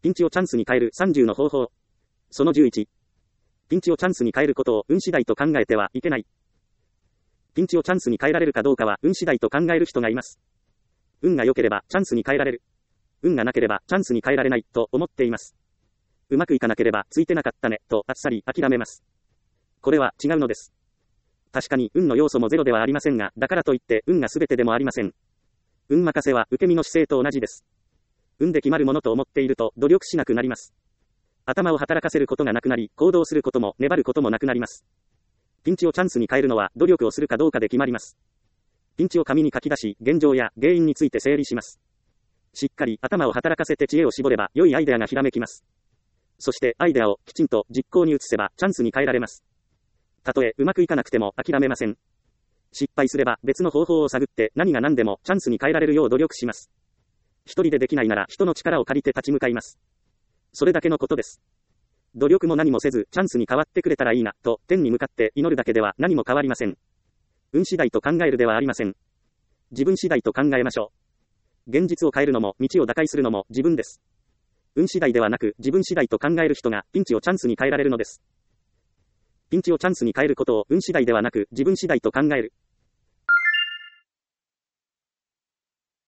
ピンチをチャンスに変える30の方法。その11。ピンチをチャンスに変えることを運次第と考えてはいけない。ピンチをチャンスに変えられるかどうかは運次第と考える人がいます。運が良ければチャンスに変えられる。運がなければチャンスに変えられないと思っています。うまくいかなければついてなかったねとあっさり諦めます。これは違うのです。確かに運の要素もゼロではありませんが、だからといって運が全てでもありません。運任せは受け身の姿勢と同じです。運で決まるものと思っていると努力しなくなります。頭を働かせることがなくなり、行動することも粘ることもなくなります。ピンチをチャンスに変えるのは努力をするかどうかで決まります。ピンチを紙に書き出し、現状や原因について整理します。しっかり頭を働かせて知恵を絞れば良いアイデアがひらめきます。そしてアイデアをきちんと実行に移せばチャンスに変えられます。たとえうまくいかなくても諦めません。失敗すれば別の方法を探って何が何でもチャンスに変えられるよう努力します。一人でできないなら人の力を借りて立ち向かいます。それだけのことです。努力も何もせずチャンスに変わってくれたらいいなと天に向かって祈るだけでは何も変わりません。運次第と考えるではありません。自分次第と考えましょう。現実を変えるのも道を打開するのも自分です。運次第ではなく自分次第と考える人がピンチをチャンスに変えられるのです。ピンチをチャンスに変えることを運次第ではなく自分次第と考える。